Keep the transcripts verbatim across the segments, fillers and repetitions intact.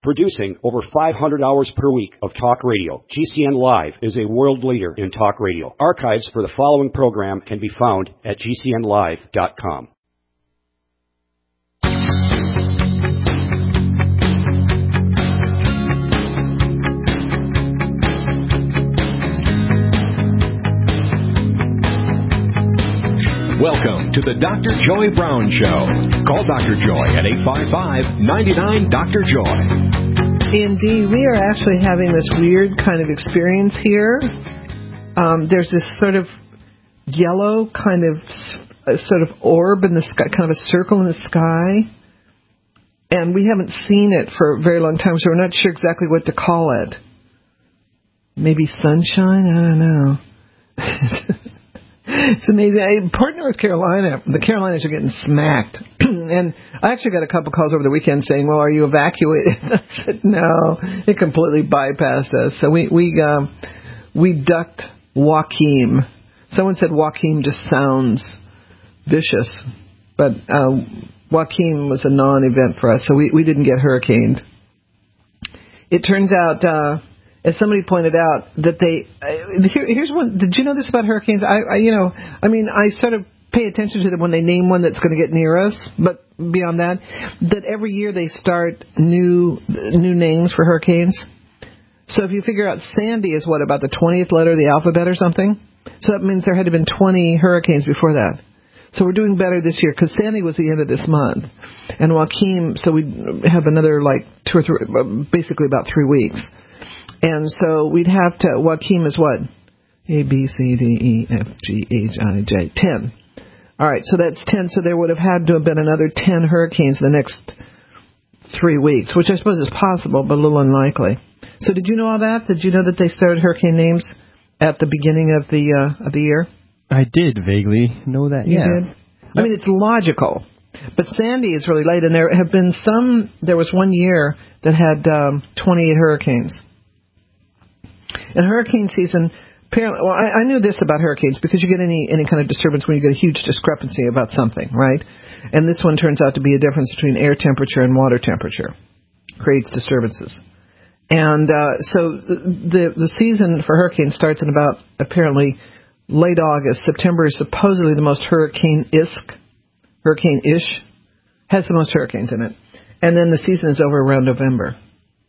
Producing over five hundred hours per week of talk radio, G C N Live is a world leader in talk radio. Archives for the following program can be found at G C N live dot com. Welcome to the Doctor Joy Brown Show. Call Doctor Joy at eight five five, nine nine, Doctor Joy. Indeed, we are actually having this weird kind of experience here. Um, there's this sort of yellow kind of uh, sort of orb in the sky, kind of a circle in the sky. And we haven't seen it for a very long time, so we're not sure exactly what to call it. Maybe sunshine? I don't know. It's amazing. I partner with Carolina. The Carolinas are getting smacked. And I actually got a couple calls over the weekend saying, well, are you evacuated? I said, no. It completely bypassed us. So we we, um, we ducked Joaquin. Someone said Joaquin just sounds vicious. But uh, Joaquin was a non-event for us, so we, we didn't get hurricaned. It turns out... Uh, As somebody pointed out, that they uh, here, here's one. Did you know this about hurricanes? I, I, you know, I mean, I sort of pay attention to them when they name one that's going to get near us. But beyond that, that every year they start new new names for hurricanes. So if you figure out Sandy is what, about the twentieth letter of the alphabet or something, so that means there had to have been twenty hurricanes before that. So we're doing better this year because Sandy was the end of this month, and Joaquin. So we have another like two or three, basically about three weeks. And so we'd have to, Joaquin is what? A, B, C, D, E, F, G, H, I, J, ten. All right, so that's ten. So there would have had to have been another ten hurricanes in the next three weeks, which I suppose is possible, but a little unlikely. So did you know all that? Did you know that they started hurricane names at the beginning of the uh, of the year? I did vaguely know that, you yeah. Did? Yep. I mean, it's logical. But Sandy is really late, and there have been some, there was one year that had um, twenty-eight hurricanes. In hurricane season, apparently, well, I, I knew this about hurricanes because you get any any kind of disturbance when you get a huge discrepancy about something, right? And this one turns out to be a difference between air temperature and water temperature. Creates disturbances. And uh, so the the season for hurricanes starts in about, apparently, late August. September is supposedly the most hurricane-isk, hurricane-ish, has the most hurricanes in it. And then the season is over around November.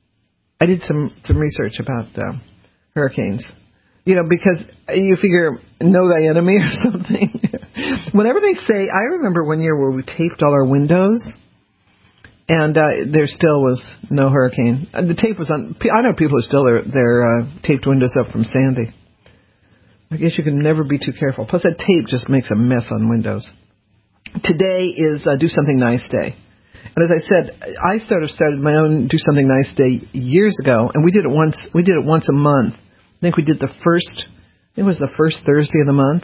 I did some, some research about... Uh, hurricanes, you know, because you figure know thy enemy or something. Whenever they say, I remember one year where we taped all our windows, and uh, there still was no hurricane. The tape was on. I know people who still their their uh, taped windows up from Sandy. I guess you can never be too careful. Plus, that tape just makes a mess on windows. Today is uh, Do Something Nice Day. And as I said, I sort of started my own Do Something Nice Day years ago, and we did it once. We did it once a month. I think we did the first. I think it was the first Thursday of the month.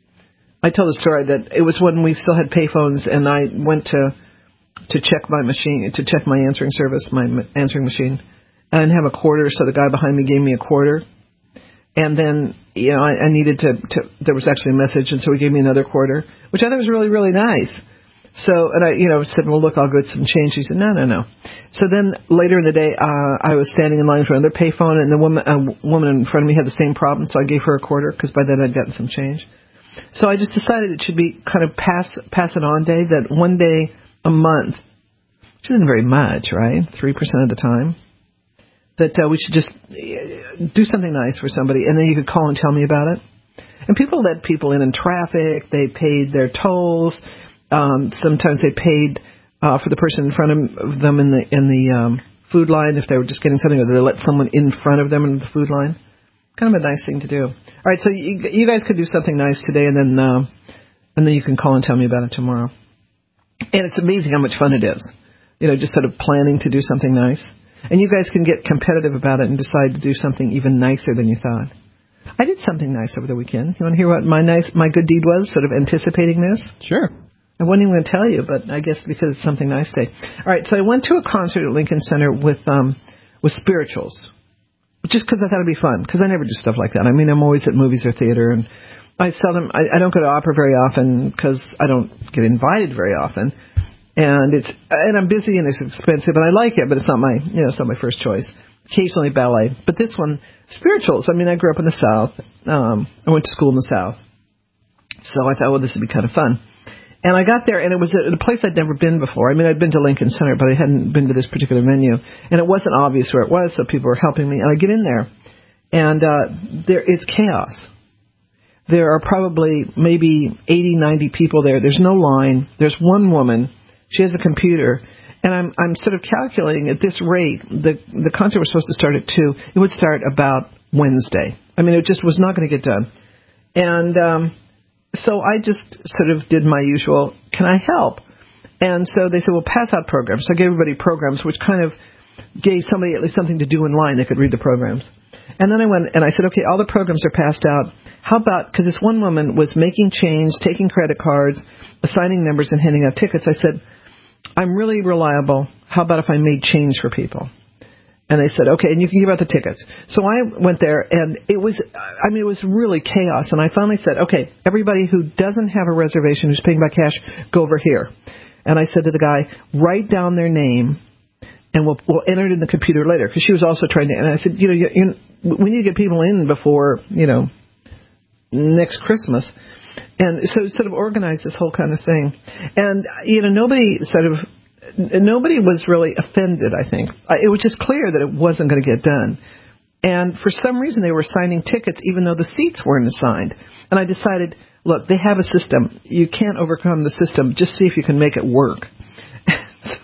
I told the story that it was when we still had payphones, and I went to to check my machine, to check my answering service, my answering machine, and have a quarter. So the guy behind me gave me a quarter, and then you know I, I needed to, to. There was actually a message, and so he gave me another quarter, which I thought was really really nice. So, and I, you know, said, well, look, I'll get some change. He said, no, no, no. So then later in the day, uh, I was standing in line for another payphone, and the woman, a woman in front of me had the same problem, so I gave her a quarter, because by then I'd gotten some change. So I just decided it should be kind of pass, pass it on day, that one day a month, which isn't very much, right? three percent of the time. That uh, we should just do something nice for somebody, and then you could call and tell me about it. And people let people in in traffic. They paid their tolls. Um, sometimes they paid uh, for the person in front of them in the in the um, food line if they were just getting something, or they let someone in front of them in the food line. Kind of a nice thing to do. All right, so you, you guys could do something nice today, and then uh, and then you can call and tell me about it tomorrow. And it's amazing how much fun it is. You know, just sort of planning to do something nice. And you guys can get competitive about it and decide to do something even nicer than you thought. I did something nice over the weekend. You want to hear what my nice, my good deed was, sort of anticipating this? Sure. I wasn't even going to tell you, but I guess because it's something nice day. All right, so I went to a concert at Lincoln Center with um, with spirituals, just because I thought it'd be fun, because I never do stuff like that. I mean, I'm always at movies or theater, and I seldom, I, I don't go to opera very often because I don't get invited very often. And it's and I'm busy and it's expensive and I like it, but it's not my you know it's not my first choice. Occasionally ballet, but this one spirituals. I mean, I grew up in the South. Um, I went to school in the South, so I thought, well, this would be kind of fun. And I got there, and it was at a place I'd never been before. I mean, I'd been to Lincoln Center, but I hadn't been to this particular venue, and it wasn't obvious where it was, so people were helping me. And I get in there, and uh, there it's chaos. There are probably maybe eighty, ninety people there. There's no line. There's one woman. She has a computer, and I'm I'm sort of calculating at this rate. The the concert was supposed to start at two. It would start about Wednesday. I mean, it just was not going to get done. And um, so I just sort of did my usual, can I help? And so they said, well, pass out programs. So I gave everybody programs, which kind of gave somebody at least something to do in line. They could read the programs. And then I went and I said, okay, all the programs are passed out. How about, because this one woman was making change, taking credit cards, assigning numbers, and handing out tickets. I said, I'm really reliable. How about if I made change for people? And they said, okay, and you can give out the tickets. So I went there, and it was, I mean, it was really chaos. And I finally said, okay, everybody who doesn't have a reservation, who's paying by cash, go over here. And I said to the guy, write down their name, and we'll, we'll enter it in the computer later. Because she was also trying to, and I said, you know, you, you, we need to get people in before, you know, next Christmas. And so sort of organized this whole kind of thing. And, you know, nobody sort of, nobody was really offended, I think. It was just clear that it wasn't going to get done. And for some reason, they were assigning tickets even though the seats weren't assigned. And I decided, look, they have a system. You can't overcome the system. Just see if you can make it work. so,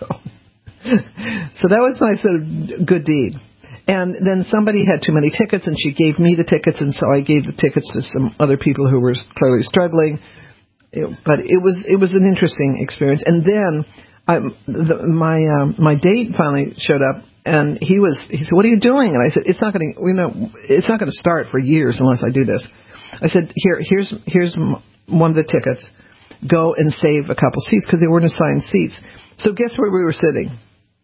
so that was my sort of good deed. And then somebody had too many tickets, and she gave me the tickets, and so I gave the tickets to some other people who were clearly struggling. It, but it was it was an interesting experience. And then I, the, my um, my date finally showed up, and he was he said, "What are you doing?" And I said, "It's not going to you know it's not going to start for years unless I do this." I said, "Here here's here's one of the tickets. Go and save a couple seats because they weren't assigned seats." So guess where we were sitting?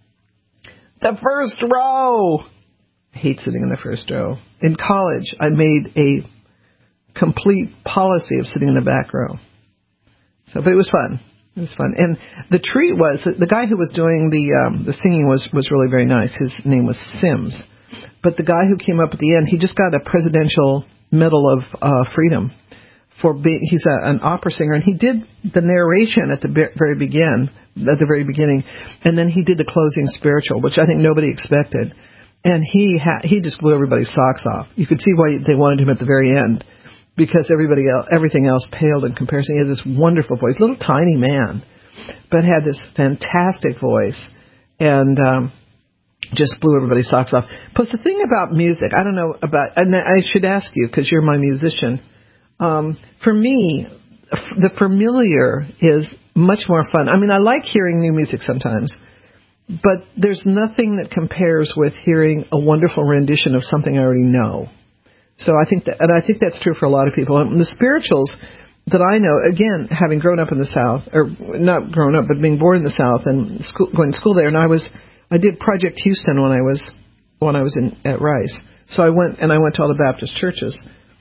The first row. I hate sitting in the first row. In college, I made a complete policy of sitting in the back row. So, but it was fun. It was fun. And the treat was that the guy who was doing the um, the singing was, was really very nice. His name was Sims. But the guy who came up at the end, he just got a Presidential Medal of uh, Freedom for being. He's a, an opera singer, and he did the narration at the very begin, at the very beginning, and then he did the closing spiritual, which I think nobody expected. And he ha- he just blew everybody's socks off. You could see why they wanted him at the very end, because everybody else, everything else paled in comparison. He had this wonderful voice, little tiny man, but had this fantastic voice, and um, just blew everybody's socks off. Plus, the thing about music, I don't know about, and I should ask you because you're my musician. Um, for me, the familiar is much more fun. I mean, I like hearing new music sometimes. But there's nothing that compares with hearing a wonderful rendition of something I already know. So I think that, and I think that's true for a lot of people. And the spirituals that I know, again, having grown up in the South, or not grown up, but being born in the South and school, going to school there, and I was, I did Project Houston when I was, when I was in at Rice. So I went and I went to all the Baptist churches,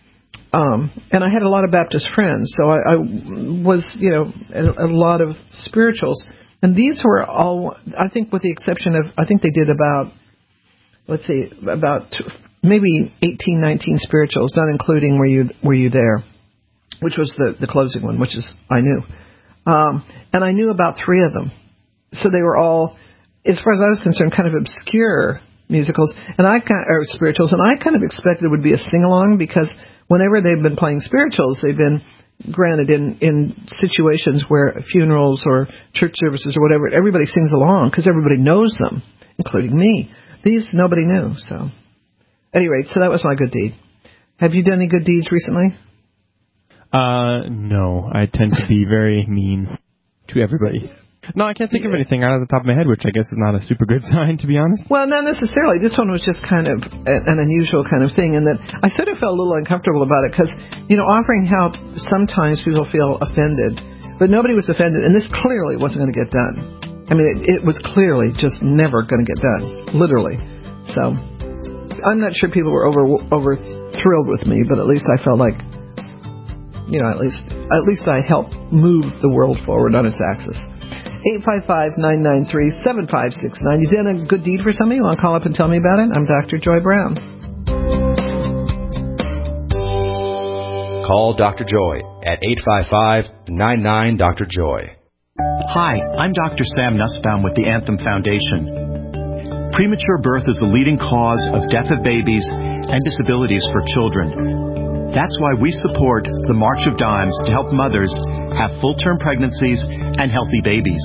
um, and I had a lot of Baptist friends. So I, I was, you know, a, a lot of spirituals. And these were all, I think with the exception of, I think they did about, let's see, about two, maybe eighteen, nineteen spirituals, not including Were You Were You There, which was the, the closing one, which is, I knew. Um, and I knew about three of them. So they were all, as far as I was concerned, kind of obscure musicals, and I kind or spirituals, and I kind of expected it would be a sing-along because whenever they've been playing spirituals, they've been granted in, in situations where funerals or church services or whatever, everybody sings along because everybody knows them, including me. These, nobody knew. So, at any rate, so that was my good deed. Have you done any good deeds recently? Uh, no. I tend to be very mean to everybody. No, I can't think of anything out of the top of my head, which I guess is not a super good sign, to be honest. Well, not necessarily. This one was just kind of an unusual kind of thing, in that I sort of felt a little uncomfortable about it because, you know, offering help, sometimes people feel offended, but nobody was offended, and this clearly wasn't going to get done. I mean, it, it was clearly just never going to get done, literally. So I'm not sure people were over over thrilled with me, but at least I felt like, you know, at least at least I helped move the world forward on its axis. eight five five, nine nine three, seven five six nine. You did a good deed for somebody? You want to call up and tell me about it? I'm Doctor Joy Brown. Call Doctor Joy at eight five five, nine nine, Doctor Joy. Hi, I'm Doctor Sam Nussbaum with the Anthem Foundation. Premature birth is the leading cause of death of babies and disabilities for children. That's why we support the March of Dimes to help mothers have full-term pregnancies and healthy babies.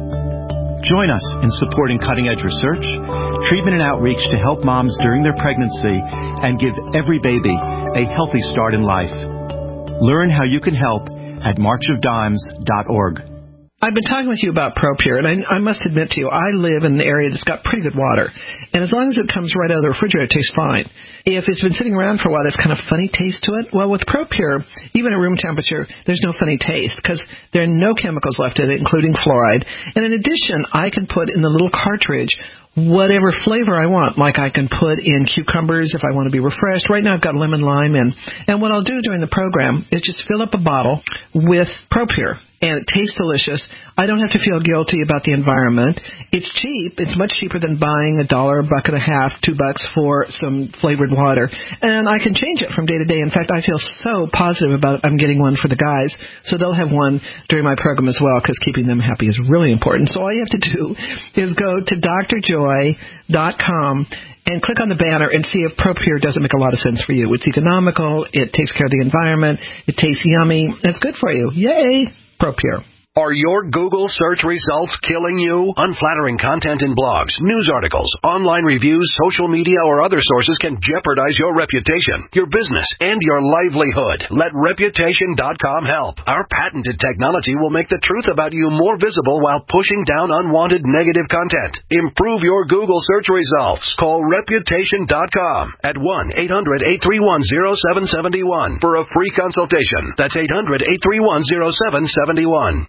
Join us in supporting cutting-edge research, treatment and outreach to help moms during their pregnancy and give every baby a healthy start in life. Learn how you can help at march of dimes dot org. I've been talking with you about ProPure, and I, I must admit to you, I live in an area that's got pretty good water. And as long as it comes right out of the refrigerator, it tastes fine. If it's been sitting around for a while, there's kind of funny taste to it. Well, with ProPure, even at room temperature, there's no funny taste because there are no chemicals left in it, including fluoride. And in addition, I can put in the little cartridge whatever flavor I want. Like I can put in cucumbers if I want to be refreshed. Right now I've got lemon lime in. And what I'll do during the program is just fill up a bottle with ProPure. And it tastes delicious. I don't have to feel guilty about the environment. It's cheap. It's much cheaper than buying a dollar, a buck and a half, two bucks for some flavored water. And I can change it from day to day. In fact, I feel so positive about it. I'm getting one for the guys. So they'll have one during my program as well because keeping them happy is really important. So all you have to do is go to D R joy dot com and click on the banner and see if ProPure doesn't make a lot of sense for you. It's economical. It takes care of the environment. It tastes yummy. It's good for you. Yay! ProPure. Are your Google search results killing you? Unflattering content in blogs, news articles, online reviews, social media, or other sources can jeopardize your reputation, your business, and your livelihood. Let Reputation dot com help. Our patented technology will make the truth about you more visible while pushing down unwanted negative content. Improve your Google search results. Call Reputation dot com at one eight hundred, eight three one, zero seven seven one for a free consultation. That's eight hundred, eight three one, zero seven seven one.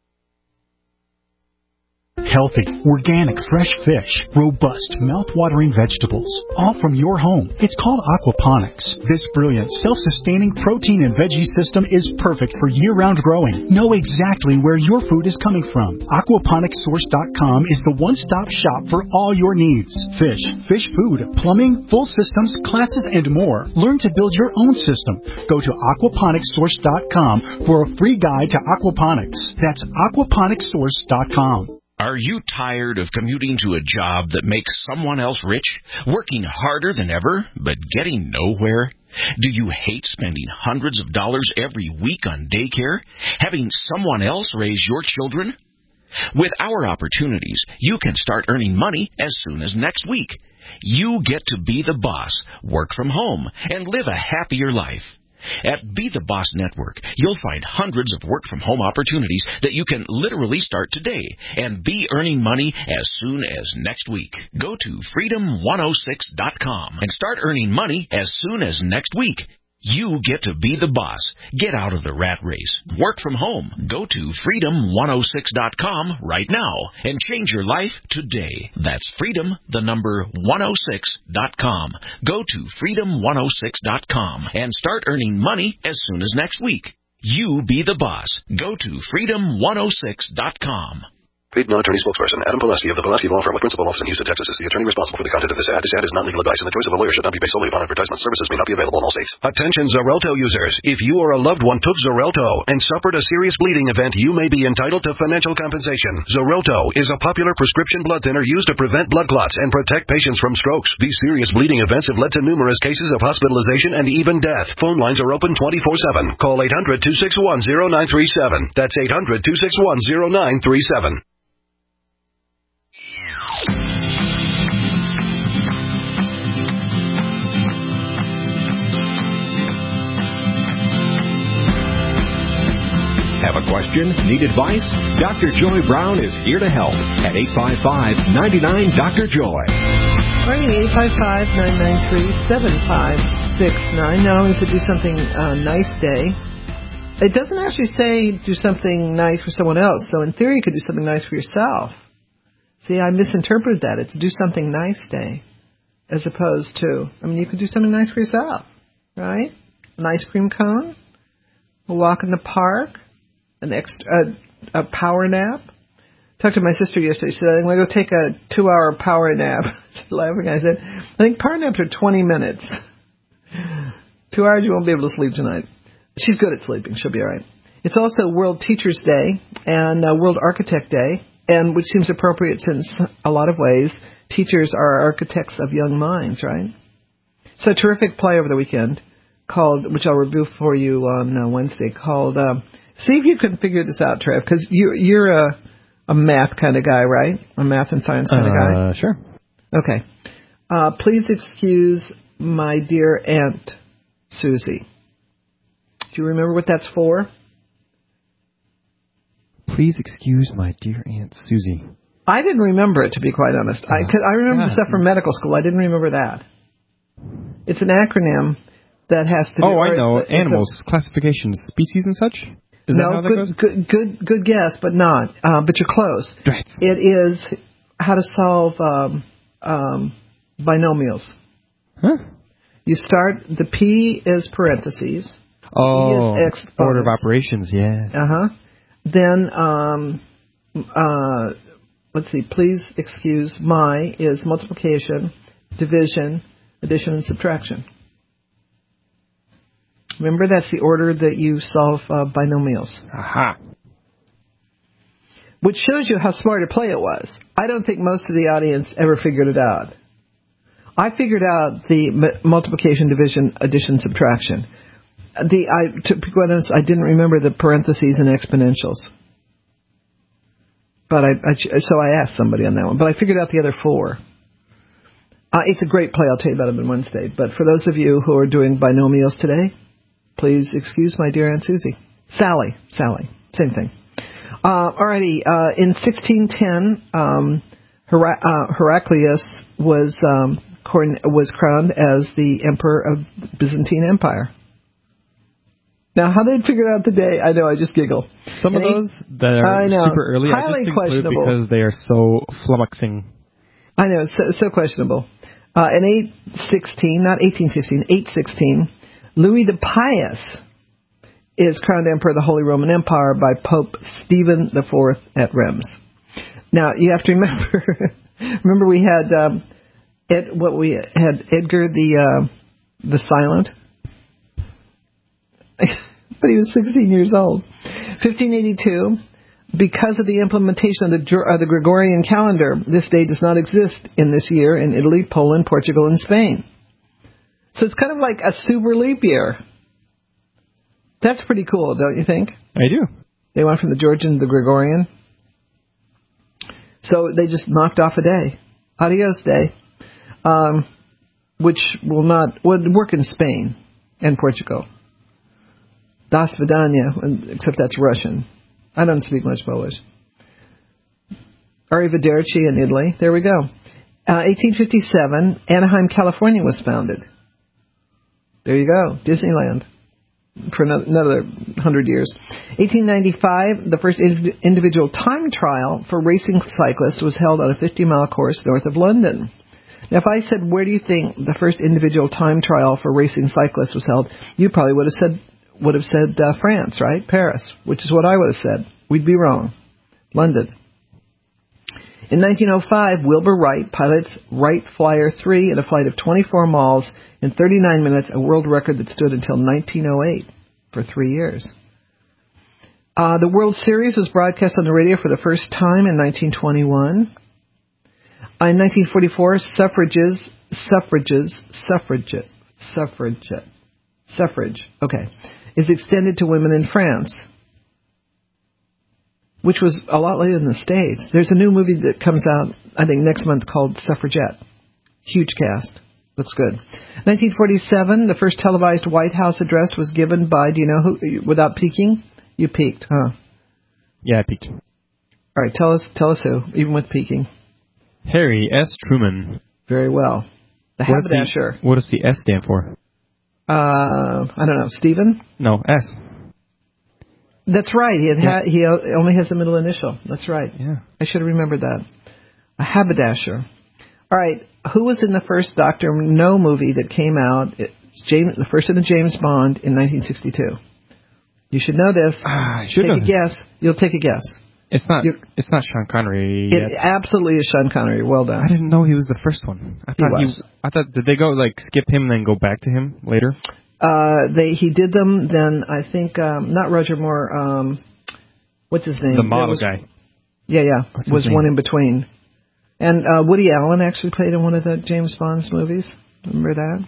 Healthy, organic, fresh fish, robust, mouth-watering vegetables, all from your home. It's called aquaponics. This brilliant, self-sustaining protein and veggie system is perfect for year-round growing. Know exactly where your food is coming from. aquaponics source dot com is the one-stop shop for all your needs. Fish, fish food, plumbing, full systems, classes, and more. Learn to build your own system. Go to aquaponics source dot com for a free guide to aquaponics. That's aquaponics source dot com. Are you tired of commuting to a job that makes someone else rich, working harder than ever, but getting nowhere? Do you hate spending hundreds of dollars every week on daycare, having someone else raise your children? With our opportunities, you can start earning money as soon as next week. You get to be the boss, work from home, and live a happier life. At Be the Boss Network, you'll find hundreds of work-from-home opportunities that you can literally start today and be earning money as soon as next week. Go to freedom one oh six dot com and start earning money as soon as next week. You get to be the boss. Get out of the rat race. Work from home. Go to freedom one oh six dot com right now and change your life today. That's freedom, the number one oh six dot com. Go to freedom one oh six dot com and start earning money as soon as next week. You be the boss. Go to freedom one oh six dot com. Paid non-attorney spokesperson Adam Pulaski of the Pulaski Law Firm with principal office in Houston, Texas is the attorney responsible for the content of this ad. This ad is not legal advice, and the choice of a lawyer should not be based solely upon advertisement. Services may not be available in all states. Attention Xarelto users. If you or a loved one took Xarelto and suffered a serious bleeding event, you may be entitled to financial compensation. Xarelto is a popular prescription blood thinner used to prevent blood clots and protect patients from strokes. These serious bleeding events have led to numerous cases of hospitalization and even death. Phone lines are open twenty-four seven. Call eight hundred, two six one, zero nine three seven. That's eight hundred, two six one, zero nine three seven. Have a question? Need advice? Doctor Joy Brown is here to help at eight five five, nine nine, Doctor Joy. Ring eight five five, nine nine three, seven five six nine. Not only does it do something uh, nice day, it doesn't actually say do something nice for someone else. So in theory, you could do something nice for yourself. See, I misinterpreted that. It's do something nice day as opposed to, I mean, you could do something nice for yourself, right? An ice cream cone, a walk in the park, an extra, a, a power nap. talked to my sister yesterday. She said, I'm going to go take a two-hour power nap. She's laughing. I said, I think power naps are twenty minutes. Two hours, you won't be able to sleep tonight. She's good at sleeping. She'll be all right. It's also World Teachers Day and uh, World Architect Day, and which seems appropriate since a lot of ways teachers are architects of young minds, right? So a terrific play over the weekend called, which I'll review for you on uh, Wednesday, called, um, see if you can figure this out, Trev, because you, you're a, a math kind of guy, right? A math and science kind uh, of guy? Sure. Okay. Uh, please excuse my dear Aunt Susie. Do you remember what that's for? Please excuse my dear Aunt Susie. I didn't remember it, to be quite honest. Uh, I, cause I remember yeah. the stuff from medical school. I didn't remember that. It's an acronym that has to do... Oh, I know. It's, Animals, it's a, classifications, species and such? Is no, that how that good, goes? Good, good, good guess, but not. Uh, but you're close. Drats. It is how to solve um, um, binomials. Huh? You start, the P is parentheses. Oh, P is exponents. Order of operations, yes. Uh-huh. Then, um, uh, let's see, please excuse my is multiplication, division, addition, and subtraction. Remember, that's the order that you solve uh, binomials. Aha. Which shows you how smart a play it was. I don't think most of the audience ever figured it out. I figured out the m- multiplication, division, addition, subtraction. The I to be quite honest, I didn't remember the parentheses and exponentials. But I, I so I asked somebody on that one. But I figured out the other four. Uh, it's a great play. I'll tell you about it on Wednesday. But for those of you who are doing binomials today, please excuse my dear Aunt Susie. Sally. Sally. Same thing. Uh, alrighty. Uh, in sixteen ten, um, Hera- uh, Heraclius was um, corn- was crowned as the emperor of the Byzantine Empire. Now, how they'd figure out the day, I know, I just giggle. Some and of those eight, that are super early, highly I just questionable because they are so flummoxing. I know, so, so questionable. Uh, in eight sixteen, not eighteen sixteen, eight sixteen, Louis the Pious is crowned emperor of the Holy Roman Empire by Pope Stephen the Fourth at Reims. Now, you have to remember, remember we had, um, Ed, what we had Edgar the, uh, the Silent. But he was sixteen years old. fifteen eighty-two, because of the implementation of the, uh, the Gregorian calendar, this day does not exist in this year in Italy, Poland, Portugal, and Spain. So it's kind of like a super leap year. That's pretty cool, don't you think? I do. They went from the Georgian to the Gregorian. So they just knocked off a day. Adios day. Um, which will not would work in Spain and Portugal. Das Vidania, except that's Russian. I don't speak much Polish. Arrivederci in Italy. There we go. Uh, eighteen fifty-seven, Anaheim, California was founded. There you go. Disneyland. For another hundred years. eighteen ninety-five, the first individual time trial for racing cyclists was held on a fifty-mile course north of London. Now, if I said, where do you think the first individual time trial for racing cyclists was held, you probably would have said would have said uh, France, right? Paris, which is what I would have said. We'd be wrong. London. In nineteen oh five, Wilbur Wright pilots Wright Flyer three in a flight of twenty-four miles in thirty-nine minutes, a world record that stood until nineteen oh eight for three years. Uh, the World Series was broadcast on the radio for the first time in nineteen twenty-one. Uh, in nineteen forty-four, suffrages, suffrages, suffragette, suffragette, suffrage, okay, is extended to women in France, which was a lot later in the States. There's a new movie that comes out, I think, next month called Suffragette. Huge cast. Looks good. nineteen forty-seven, the first televised White House address was given by, do you know who, without peeking? You peeked, huh? Yeah, I peeked. All right, tell us, tell us who, even with peeking. Harry S. Truman. Very well. The what haberdasher. Does the, what does the S stand for? Uh, I don't know. Stephen? No, S. That's right. He had yeah. ha- he only has the middle initial. That's right. Yeah. I should have remembered that. A haberdasher. All right. Who was in the first Doctor No movie that came out? It's James, the first in the James Bond in nineteen sixty-two. You should know this. Ah, I should take know a this. guess. You'll take a guess. It's not. You, it's not Sean Connery. It yet. absolutely is Sean Connery. Well done. I didn't know he was the first one. I thought he he. was. I thought did they go like skip him and then go back to him later? Uh, they he did them. Then I think um, not Roger Moore. Um, what's his name? The model was, guy. Yeah, yeah. What's was his one name? in between. And uh, Woody Allen actually played in one of the James Bond's movies. Remember that?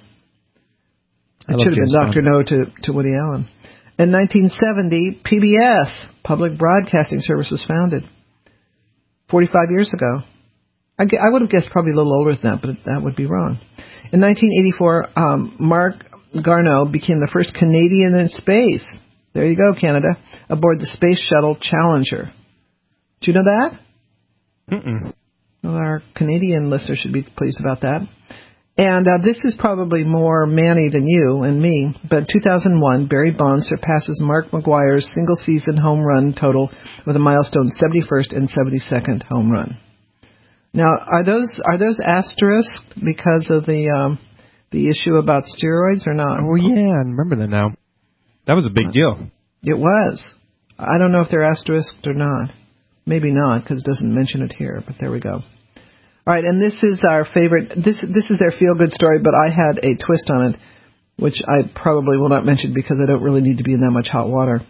I It love should have been James Doctor Bond. No to, to Woody Allen. In nineteen seventy, P B S, Public Broadcasting Service, was founded. forty-five years ago. I, gu- I would have guessed probably a little older than that, but that would be wrong. In nineteen eighty-four, um, Mark Garneau became the first Canadian in space. There you go, Canada. Aboard the Space Shuttle Challenger. Do you know that? Mm-mm. Well, our Canadian listeners should be pleased about that. And uh, this is probably more Manny than you and me, but in two thousand one, Barry Bonds surpasses Mark McGwire's single-season home run total with a milestone seventy-first and seventy-second home run. Now, are those are those asterisks because of the um, the issue about steroids or not? Oh yeah, I remember that now. That was a big deal. It was. I don't know if they're asterisked or not. Maybe not, because it doesn't mention it here, but there we go. All right, and this is our favorite. This this is their feel-good story, but I had a twist on it, which I probably will not mention because I don't really need to be in that much hot water.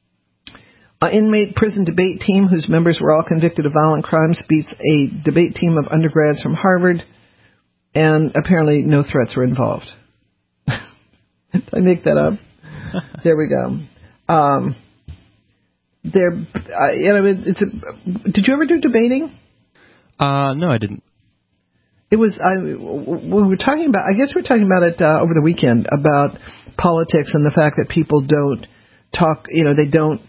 An inmate prison debate team whose members were all convicted of violent crimes beats a debate team of undergrads from Harvard, and apparently no threats were involved. Did I make that up? There we go. Um, there, uh, you know, it's a, did you ever do debating? Uh, no, I didn't. It was, I, we were talking about, I guess we were talking about it uh, over the weekend, about politics and the fact that people don't talk, you know, they don't,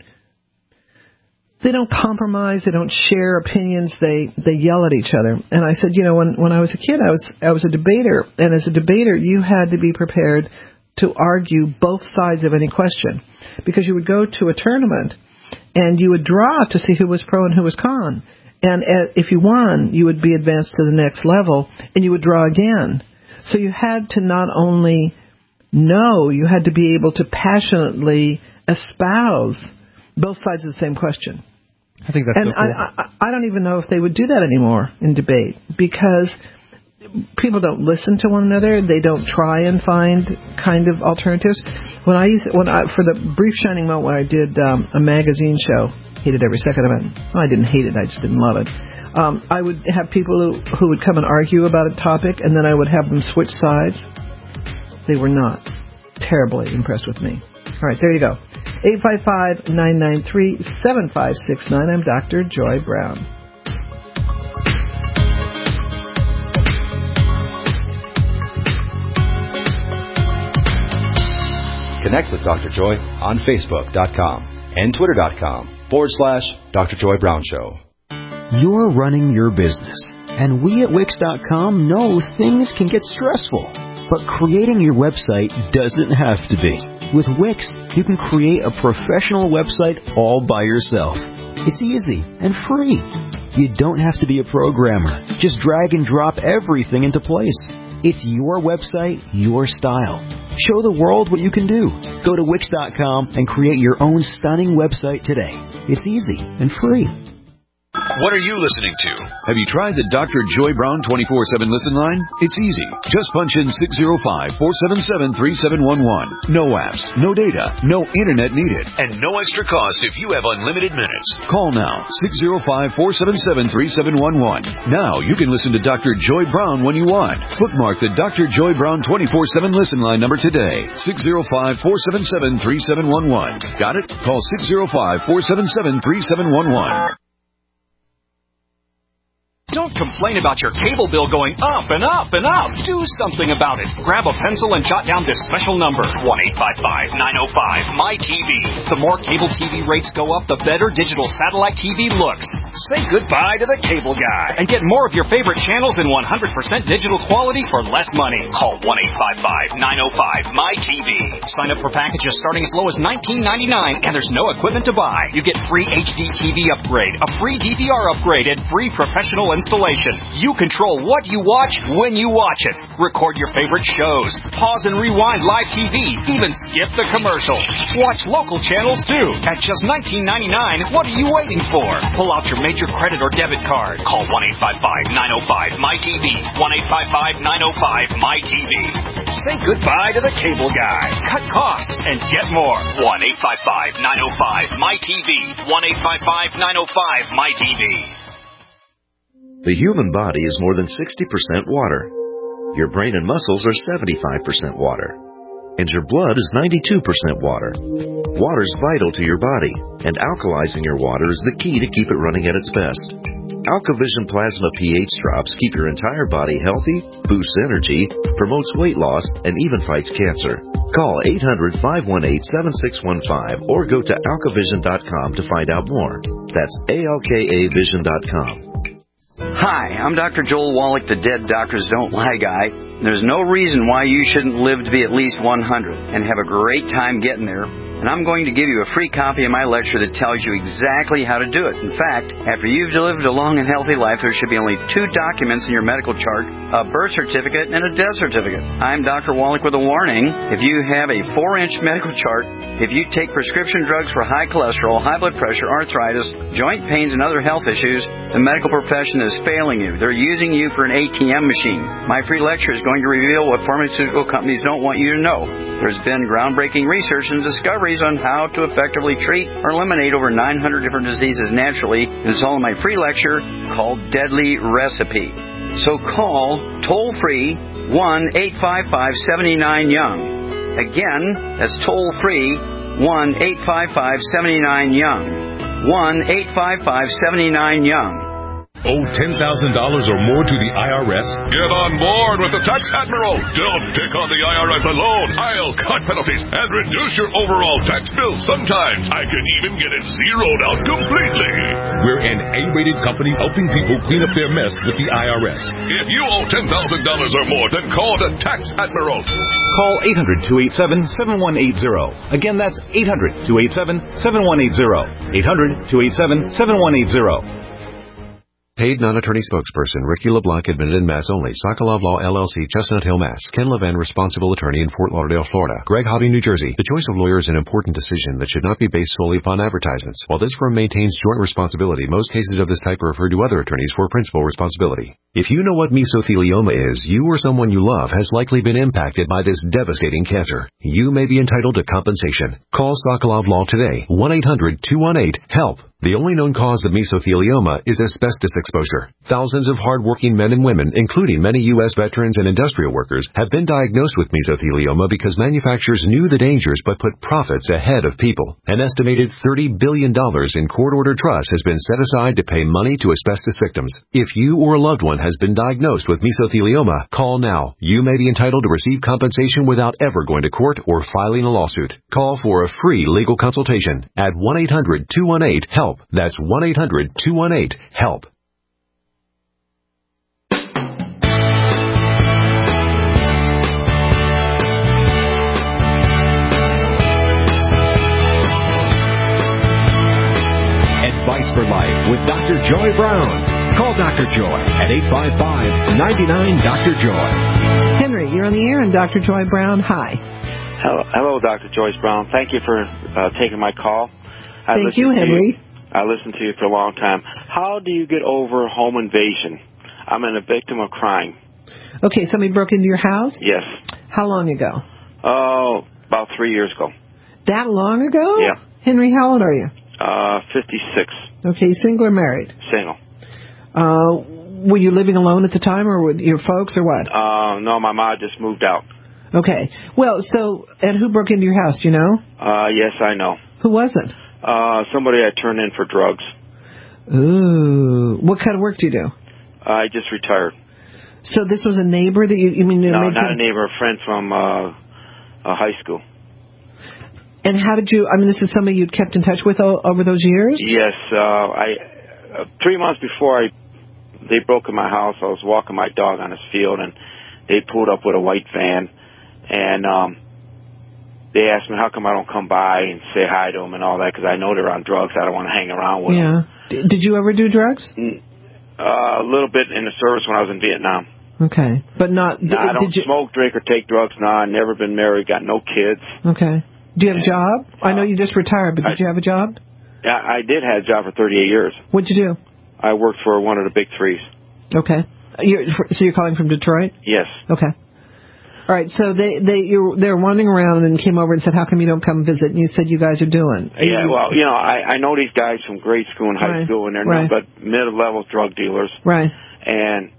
they don't compromise, they don't share opinions, they, they yell at each other. And I said, you know, when, when I was a kid, I was, I was a debater, and as a debater, you had to be prepared to argue both sides of any question, because you would go to a tournament and you would draw to see who was pro and who was con. And if you won, you would be advanced to the next level, and you would draw again. So you had to not only know, you had to be able to passionately espouse both sides of the same question. I think that's and so cool. I, I, I don't even know if they would do that anymore in debate, because people don't listen to one another. They don't try and find kind of alternatives. When I used, when I, for the brief shining moment when I did um, a magazine show, hated every second of it. Well, I didn't hate it. I just didn't love it. Um, I would have people who, who would come and argue about a topic, and then I would have them switch sides. They were not terribly impressed with me. All right, there you go. eight five five, nine nine three, seven five six nine. I'm Doctor Joy Brown. Connect with Doctor Joy on Facebook dot com and Twitter dot com forward slash Doctor Joy Brown Show. You're running your business, and we at Wix dot com know things can get stressful. But creating your website doesn't have to be. With Wix, you can create a professional website all by yourself. It's easy and free. You don't have to be a programmer. Just drag and drop everything into place. It's your website, your style. Show the world what you can do. Go to Wix dot com and create your own stunning website today. It's easy and free. What are you listening to? Have you tried the Doctor Joy Brown twenty-four seven listen line? It's easy. Just punch in six zero five, four seven seven, three seven one one. No apps, no data, no internet needed, and no extra cost if you have unlimited minutes. Call now, six zero five, four seven seven, three seven one one. Now you can listen to Doctor Joy Brown when you want. Bookmark the Doctor Joy Brown twenty-four seven listen line number today, six zero five, four seven seven, three seven one one. Got it? Call six zero five, four seven seven, three seven one one. Don't complain about your cable bill going up and up and up. Do something about it. Grab a pencil and jot down this special number, one eight five five, nine oh five, M Y T V. The more cable T V rates go up, the better digital satellite T V looks. Say goodbye to the cable guy and get more of your favorite channels in one hundred percent digital quality for less money. Call one eight five five, nine oh five, M Y T V. Sign up for packages starting as low as nineteen ninety-nine, and there's no equipment to buy. You get free H D T V upgrade, a free D V R upgrade, and free professional installation. You control what you watch when you watch it. Record your favorite shows. Pause and rewind live T V. Even skip the commercials. Watch local channels too. At just nineteen ninety-nine, what are you waiting for? Pull out your major credit or debit card. Call one eight five five, nine oh five, M Y T V. one eight five five, nine oh five, M Y T V. Say goodbye to the cable guy. Cut costs and get more. one eight five five, nine oh five, M Y T V. one eight five five, nine oh five, M Y T V. The human body is more than sixty percent water. Your brain and muscles are seventy-five percent water. And your blood is ninety-two percent water. Water is vital to your body, and alkalizing your water is the key to keep it running at its best. AlkaVision Plasma pH drops keep your entire body healthy, boosts energy, promotes weight loss, and even fights cancer. Call eight hundred, five one eight, seven six one five or go to alkavision dot com to find out more. That's A L K A vision dot com. Hi, I'm Doctor Joel Wallach, the Dead Doctors Don't Lie guy. There's no reason why you shouldn't live to be at least one hundred and have a great time getting there. And I'm going to give you a free copy of my lecture that tells you exactly how to do it. In fact, after you've lived a long and healthy life, there should be only two documents in your medical chart, a birth certificate and a death certificate. I'm Doctor Wallach with a warning. If you have a four-inch medical chart, if you take prescription drugs for high cholesterol, high blood pressure, arthritis, joint pains, and other health issues, the medical profession is failing you. They're using you for an A T M machine. My free lecture is going to reveal what pharmaceutical companies don't want you to know. There's been groundbreaking research and discoveries on how to effectively treat or eliminate over nine hundred different diseases naturally. It's all in my free lecture called Deadly Recipe. So call toll-free one eight five five, seven nine, young. Again, that's toll-free one eight five five, seven nine, young. one eight five five, seven nine, young. Owe ten thousand dollars or more to the I R S? Get on board with the Tax Admiral. Don't take on the I R S alone. I'll cut penalties and reduce your overall tax bill. Sometimes I can even get it zeroed out completely. We're an A-rated company helping people clean up their mess with the I R S. If you owe ten thousand dollars or more, then call the Tax Admiral. Call eight hundred, two eight seven, seven one eight zero. Again, that's eight hundred, two eight seven, seven one eight zero. eight hundred, two eight seven, seven one eight zero. Paid non-attorney spokesperson Ricky LeBlanc, admitted in Mass only. Sokolov Law, L L C, Chestnut Hill, Mass. Ken Levan, responsible attorney in Fort Lauderdale, Florida. Greg Hobby, New Jersey. The choice of lawyer is an important decision that should not be based solely upon advertisements. While this firm maintains joint responsibility, most cases of this type are referred to other attorneys for principal responsibility. If you know what mesothelioma is, you or someone you love has likely been impacted by this devastating cancer. You may be entitled to compensation. Call Sokolov Law today. one eight hundred, two one eight, HELP. The only known cause of mesothelioma is asbestos exposure. Thousands of hard-working men and women, including many U S veterans and industrial workers, have been diagnosed with mesothelioma because manufacturers knew the dangers but put profits ahead of people. An estimated thirty billion dollars in court-ordered trust has been set aside to pay money to asbestos victims. If you or a loved one has been diagnosed with mesothelioma, call now. You may be entitled to receive compensation without ever going to court or filing a lawsuit. Call for a free legal consultation at one eight hundred, two one eight, HELP. That's one eight hundred, two one eight, HELP. Advice for Life with Doctor Joy Brown. Call Doctor Joy at eight five five, nine nine, Doctor Joy. Henry, you're on the air, and Doctor Joy Brown, hi. Hello, hello Doctor Joyce Brown. Thank you for uh, taking my call. I Thank you, Henry. You. I listened to you for a long time. How do you get over home invasion? I'm a victim of crime. Okay, somebody broke into your house? Yes. How long ago? Oh, about three years ago. That long ago? Yeah. Henry, how old are you? Uh, fifty-six. Okay, single or married? Single. Uh, were you living alone at the time, or with your folks, or what? Uh, no, my mom just moved out. Okay. Well, so, and who broke into your house, do you know? Uh, yes, I know. Who was it? Uh, somebody I turned in for drugs. Ooh. What kind of work do you do? I just retired. So this was a neighbor that you, you mean... No, made not some... a neighbor, a friend from uh, uh, high school. And how did you, I mean, this is somebody you'd kept in touch with o- over those years? Yes. Uh, I uh, three months before I they broke in my house, I was walking my dog on his field, and they pulled up with a white van. And um, they asked me how come I don't come by and say hi to them and all that, because I know they're on drugs. I don't want to hang around with yeah. them. D- did you ever do drugs? Uh, a little bit in the service when I was in Vietnam. Okay, but not. No, I don't did you... smoke, drink, or take drugs. No, I've never been married, got no kids. Okay. Do you have a job? I know you just retired, but did I, you have a job? Yeah, I did have a job for thirty-eight years. What'd you do? I worked for one of the big threes. Okay. You're, so you're calling from Detroit? Yes. Okay. All right. So they they you they were wandering around and came over and said, "How come you don't come visit?" And you said, "You guys are doing." Are Yeah. you, Well, you know, I I know these guys from grade school and high right, school, and they're right. nothing but mid-level drug dealers. Right. And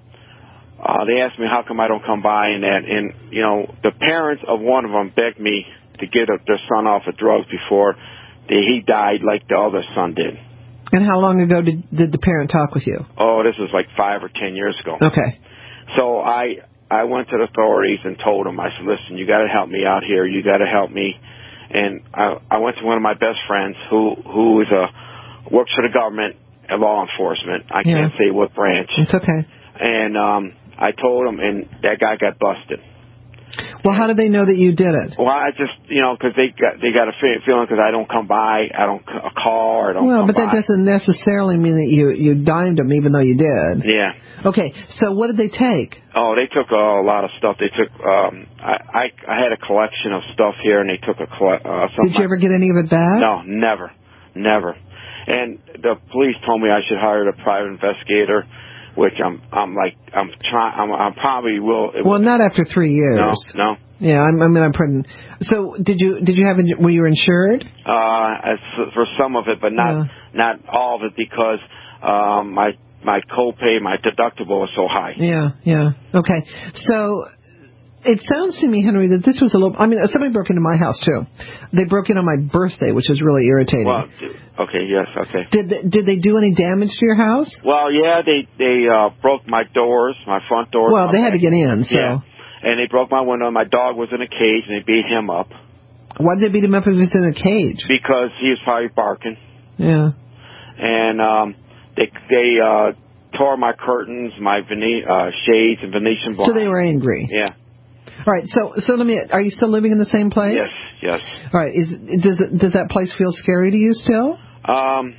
uh, they asked me how come I don't come by and that, and you know, the parents of one of them begged me to get a, their son off of drugs before they, he died, like the other son did. And how long ago did did the parent talk with you? Oh, this was like five or ten years ago. Okay. So I I went to the authorities and told them, I said, listen, you got to help me out here. You got to help me. And I I went to one of my best friends who who is a works for the government, a law enforcement. I Yeah. can't say what branch. It's okay. And um, I told him, and that guy got busted. Well, how did they know that you did it? Well, I just, you know, because they got they got a fe- feeling because I don't come by, I don't c- call, or don't Well, come but that by. doesn't necessarily mean that you you dimed them, even though you did. Yeah. Okay. So what did they take? Oh, they took uh, a lot of stuff. They took. Um, I, I I had a collection of stuff here, and they took a. Coll- uh, some Did you ever get any of it back? No, never, never. And the police told me I should hire a private investigator, which I'm I'm like I'm trying. I'm, I'm probably will. Well, not after three years. No, no. Yeah, I'm, I mean, I'm pretty. So, did you did you have were you insured? Uh, as for some of it, but not Yeah. not all of it because um, my my copay, my deductible was so high. Yeah, yeah. Okay. So, it sounds to me, Henry, that this was a little. I mean, somebody broke into my house too. They broke in on my birthday, which was really irritating. Well, okay, yes, okay. Did they, did they do any damage to your house? Well, yeah, they they uh, broke my doors, my front doors. Well, they had to get in, so. Yeah. And they broke my window. My dog was in a cage, and they beat him up. Why did they beat him up if he was in a cage? Because he was probably barking. Yeah. And um, they they uh, tore my curtains, my Vene- uh, shades, and Venetian blinds. So they were angry. Yeah. All right. So so let me. Are you still living in the same place? Yes. Yes. All right. Is does it, does that place feel scary to you still? Um.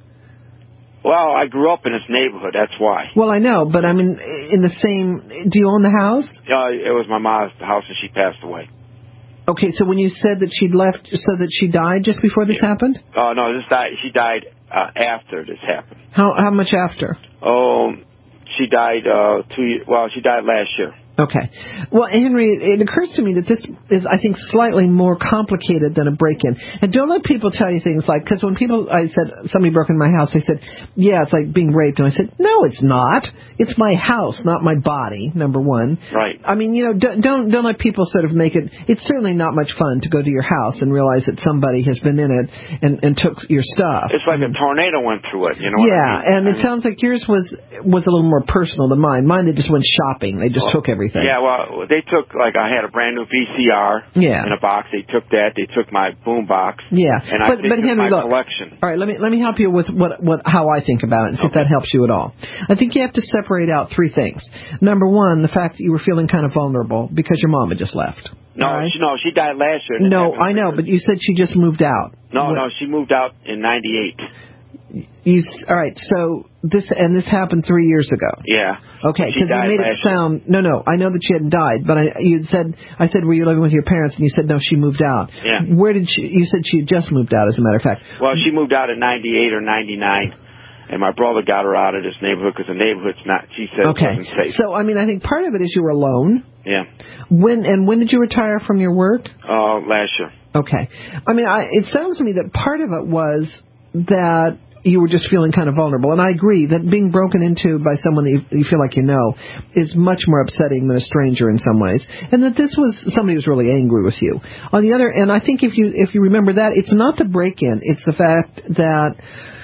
Well, I grew up in this neighborhood. That's why. Well, I know, but I mean, in the same. Do you own the house? Uh, it was my mom's house, and she passed away. Okay, so when you said that she'd left, so that she died just before this happened? Oh no, this died. She died uh, after this happened. How how much after? Oh, she died uh, two. Years, well, she died last year. Okay. Well, Henry, it occurs to me that this is, I think, slightly more complicated than a break-in. And don't let people tell you things like, because when people, I said, somebody broke in my house, they said, yeah, it's like being raped. And I said, no, it's not. It's my house, not my body, number one. Right. I mean, you know, don't, don't, don't let people sort of make it, it's certainly not much fun to go to your house and realize that somebody has been in it and, and took your stuff. It's like a tornado went through it, you know what yeah, I mean? and it sounds like yours was was a little more personal than mine. Mine, they just went shopping. They just well, took everything. Yeah, well, they took, like, I had a brand new V C R yeah. in a box. They took that. They took my boom box. Yeah, and but, I they but took Henry, my look, collection. All right, let me let me help you with what what how I think about it and see Okay. if that helps you at all. I think you have to separate out three things. Number one, the fact that you were feeling kind of vulnerable because your mom had just left. No, right? she, no, she died last year. and it No, happened I know, but you said she just moved out. No, What- no, she moved out in ninety-eight. You all right? So this and this happened three years ago. Yeah. Okay, She because you died made it last year. sound no, no. I know that she hadn't died, but I you said I said were you living with your parents, and you said no, she moved out. Yeah. Where did she? You said she had just moved out. As a matter of fact. Well, she moved out in ninety-eight or ninety-nine, and my brother got her out of this neighborhood because the neighborhood's not. She said Okay. it wasn't safe. So I mean, I think part of it is you were alone. Yeah. When and when did you retire from your work? Uh, last year. Okay. I mean, I, it sounds to me that part of it was that you were just feeling kind of vulnerable. And I agree that being broken into by someone that you, you feel like you know is much more upsetting than a stranger in some ways. And that this was somebody who was really angry with you. On the other, and I think if you if you remember that, it's not the break-in. It's the fact that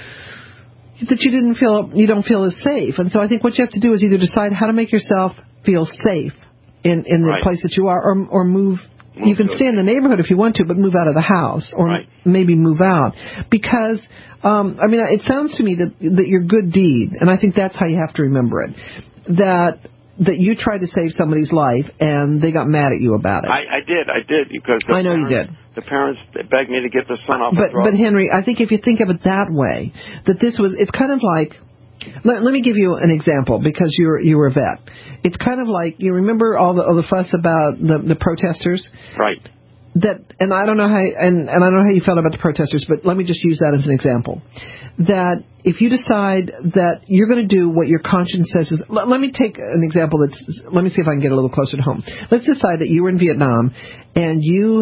that you didn't feel you don't feel as safe. And so I think what you have to do is either decide how to make yourself feel safe in in the Right. place that you are, or or move. Move You can to stay in the neighborhood if you want to, but move out of the house, or Right. maybe move out. Because, um, I mean, it sounds to me that that your good deed, and I think that's how you have to remember it, that that you tried to save somebody's life and they got mad at you about it. I, I did, I did, because the I know parents, you did. The parents begged me to get the son off But the drug. but Henry, I think if you think of it that way, that this was, it's kind of like, let, let me give you an example because you were you were a vet. It's kind of like, you remember all the all the fuss about the the protesters, right? That, and I don't know how, and, and I don't know how you felt about the protesters, but let me just use that as an example. That if you decide that you're going to do what your conscience says is, let, let me take an example that's, let me see if I can get a little closer to home. Let's decide that you were in Vietnam and you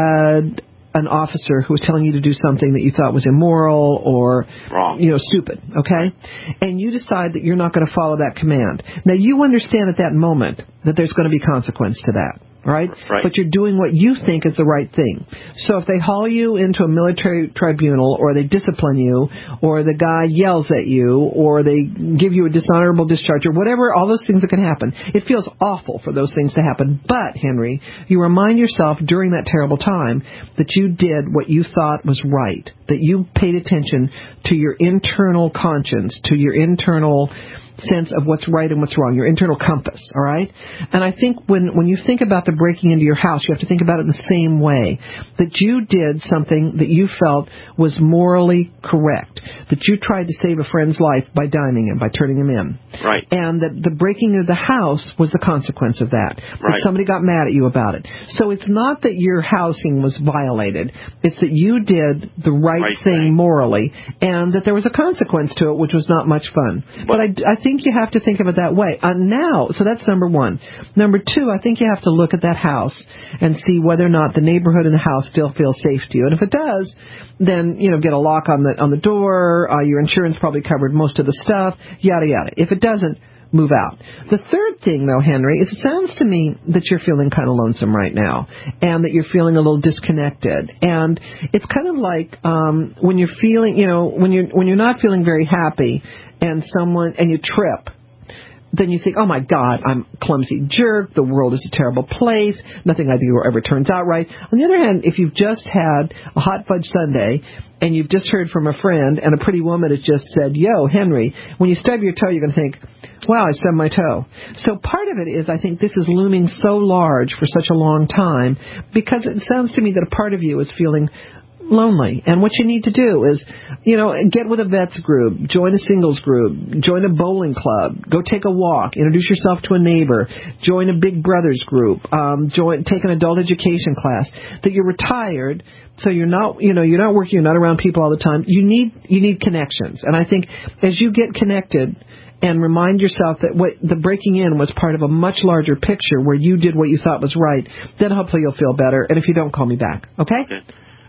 had an officer who was telling you to do something that you thought was immoral or, wrong, you know, stupid, okay? And you decide that you're not going to follow that command. Now, you understand at that moment that there's going to be consequence to that. Right? Right. But you're doing what you think is the right thing. So if they haul you into a military tribunal, or they discipline you, or the guy yells at you, or they give you a dishonorable discharge, or whatever, all those things that can happen, it feels awful for those things to happen. But, Henry, you remind yourself during that terrible time that you did what you thought was right, that you paid attention to your internal conscience, to your internal sense of what's right and what's wrong, your internal compass, all right? And I think when, when you think about the breaking into your house, you have to think about it in the same way, that you did something that you felt was morally correct, that you tried to save a friend's life by diming him, by turning him in. Right. And that the breaking into the house was the consequence of that, right. that somebody got mad at you about it. So it's not that your housing was violated, it's that you did the right, right thing thing. morally, and that there was a consequence to it, which was not much fun. But, but I, I think you have to think of it that way. Uh, now, so that's number one. Number two, I think you have to look at that house and see whether or not the neighborhood and the house still feels safe to you. And if it does, then, you know, get a lock on the on the door. Uh, your insurance probably covered most of the stuff, yada, yada. If it doesn't, move out. The third thing, though, Henry, is it sounds to me that you're feeling kind of lonesome right now and that you're feeling a little disconnected. And it's kind of like um, when you're feeling, you know, when you're when you're not feeling very happy and someone and you trip, then you think, oh, my God, I'm a clumsy jerk. The world is a terrible place. Nothing I do ever turns out right. On the other hand, if you've just had a hot fudge sundae and you've just heard from a friend and a pretty woman has just said, yo, Henry, when you stub your toe, you're going to think, wow, I stubbed my toe. So part of it is I think this is looming so large for such a long time because it sounds to me that a part of you is feeling lonely. And what you need to do is, you know, get with a vets group, join a singles group, join a bowling club, go take a walk, introduce yourself to a neighbor, join a Big Brothers group, um, join, take an adult education class, that you're retired, so you're not, you know, you're not working, you're not around people all the time. You need, you need connections. And I think as you get connected and remind yourself that what the breaking in was part of a much larger picture where you did what you thought was right, then hopefully you'll feel better. And if you don't, call me back. Okay? Okay.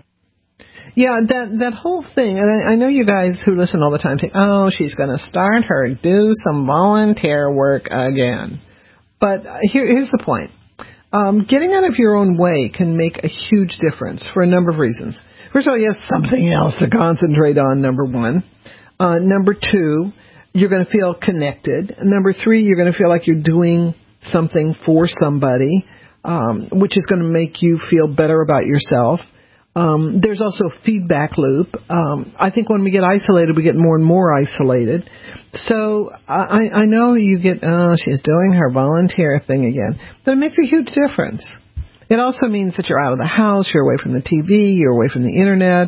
Yeah, that that whole thing, and I, I know you guys who listen all the time think, oh, she's going to start her do some volunteer work again. But here, here's the point. Um, getting out of your own way can make a huge difference for a number of reasons. First of all, you have something else to concentrate on, number one. Uh, number two, you're going to feel connected. Number three, you're going to feel like you're doing something for somebody, um, which is going to make you feel better about yourself. Um, there's also a feedback loop. Um, I think when we get isolated, we get more and more isolated. So I, I know you get, oh, she's doing her volunteer thing again. But it makes a huge difference. It also means that you're out of the house, you're away from the T V, you're away from the Internet.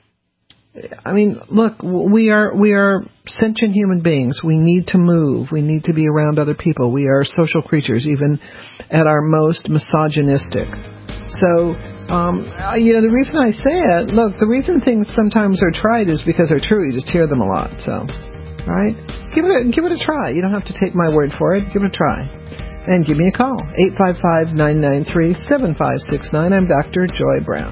I mean, look, we are we are sentient human beings. We need to move. We need to be around other people. We are social creatures, even at our most misogynistic. So, um, you know, the reason I say it, look, the reason things sometimes are tried is because they're true. You just hear them a lot. So, all right, give it a, give it a try. You don't have to take my word for it. Give it a try. And give me a call, eight five five, nine nine three, seven five six nine. I'm Doctor Joy Brown.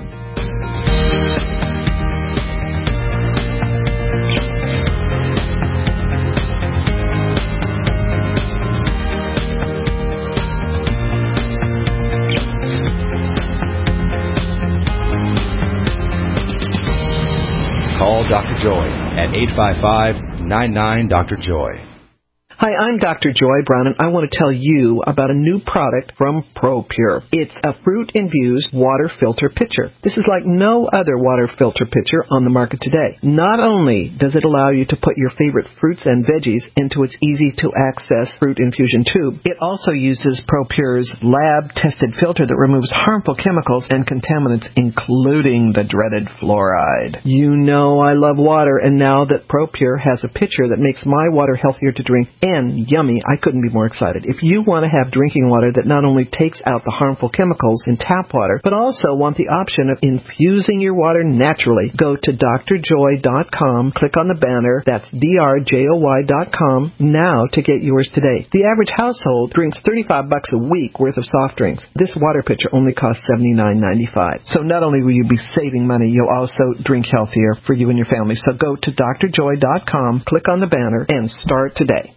Call Doctor Joy at eight five five, nine nine, Doctor Joy. Hi, I'm Doctor Joy Brown, and I want to tell you about a new product from ProPure. It's a fruit-infused water filter pitcher. This is like no other water filter pitcher on the market today. Not only does it allow you to put your favorite fruits and veggies into its easy-to-access fruit infusion tube, it also uses ProPure's lab-tested filter that removes harmful chemicals and contaminants, including the dreaded fluoride. You know I love water, and now that ProPure has a pitcher that makes my water healthier to drink and yummy, I couldn't be more excited. If you want to have drinking water that not only takes out the harmful chemicals in tap water, but also want the option of infusing your water naturally, go to D R joy dot com, click on the banner, that's D R joy dot com, now to get yours today. The average household drinks thirty-five bucks a week worth of soft drinks. This water pitcher only costs seventy-nine ninety-five. So not only will you be saving money, you'll also drink healthier for you and your family. So go to D R joy dot com, click on the banner, and start today.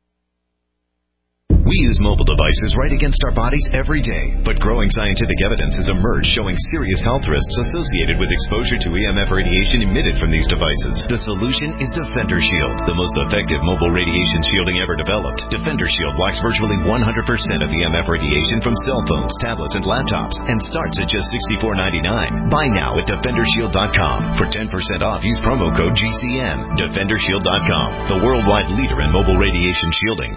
We use mobile devices right against our bodies every day, but growing scientific evidence has emerged showing serious health risks associated with exposure to E M F radiation emitted from these devices. The solution is Defender Shield, the most effective mobile radiation shielding ever developed. Defender Shield blocks virtually one hundred percent of E M F radiation from cell phones, tablets, and laptops, and starts at just sixty-four ninety-nine. Buy now at defender shield dot com. For ten percent off, use promo code G C N. defender shield dot com, the worldwide leader in mobile radiation shielding.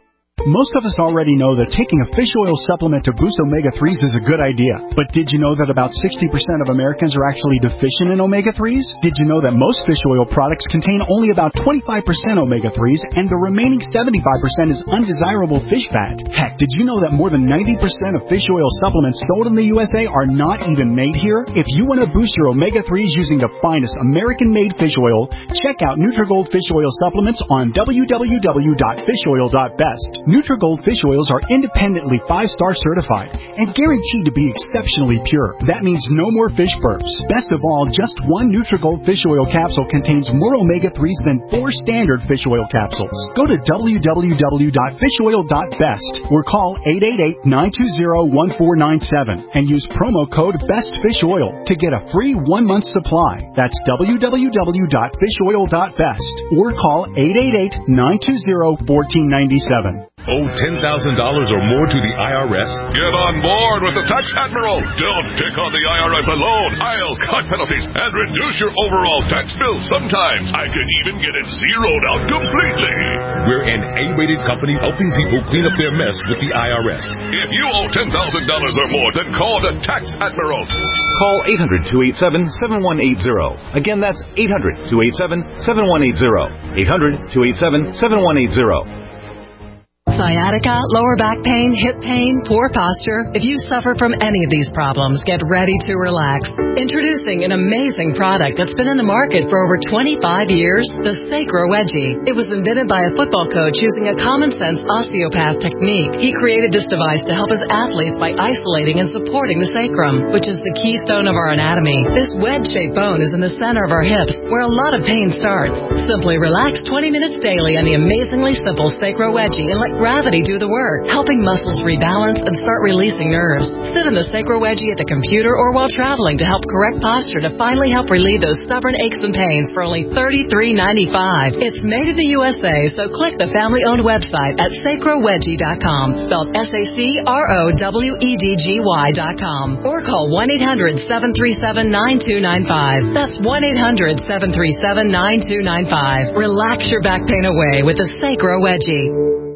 Most of us already know that taking a fish oil supplement to boost omega threes is a good idea. But did you know that about sixty percent of Americans are actually deficient in omega threes? Did you know that most fish oil products contain only about twenty-five percent omega threes and the remaining seventy-five percent is undesirable fish fat? Heck, did you know that more than ninety percent of fish oil supplements sold in the U S A are not even made here? If you want to boost your omega threes using the finest American-made fish oil, check out Nutrigold Fish Oil Supplements on w w w dot fish oil dot best. Nutrigold fish oils are independently five-star certified and guaranteed to be exceptionally pure. That means no more fish burps. Best of all, just one Nutrigold fish oil capsule contains more omega threes than four standard fish oil capsules. Go to w w w dot fish oil dot best or call eight eight eight, nine two zero, one four nine seven and use promo code BESTFISHOIL to get a free one-month supply. That's w w w dot fish oil dot best or call eight eight eight, nine two zero, one four nine seven. Owe ten thousand dollars or more to the I R S? Get on board with the Tax Admiral. Don't take on the I R S alone. I'll cut penalties and reduce your overall tax bill. Sometimes I can even get it zeroed out completely. We're an A-rated company helping people clean up their mess with the I R S. If you owe ten thousand dollars or more, then call the Tax Admiral. Call eight hundred, two eight seven, seven one eight zero. Again, that's eight hundred, two eight seven, seven one eight zero. eight hundred, two eight seven, seven one eight zero. Sciatica, lower back pain, hip pain, poor posture. If you suffer from any of these problems, get ready to relax. Introducing an amazing product that's been in the market for over twenty-five years, the Sacro Wedgie. It was invented by a football coach using a common-sense osteopath technique. He created this device to help his athletes by isolating and supporting the sacrum, which is the keystone of our anatomy. This wedge-shaped bone is in the center of our hips, where a lot of pain starts. Simply relax twenty minutes daily on the amazingly simple Sacro Wedgie and let gravity do the work, helping muscles rebalance and start releasing nerves. Sit in the Sacro Wedgie at the computer or while traveling to help correct posture to finally help relieve those stubborn aches and pains for only thirty-three ninety-five. It's made in the U S A, so click the family-owned website at sacro wedgie dot com, spelled S A C R O W E D G Y dot com, or call one eight hundred, seven three seven, nine two nine five. That's one eight hundred, seven three seven, nine two nine five. Relax your back pain away with the Sacro Wedgie.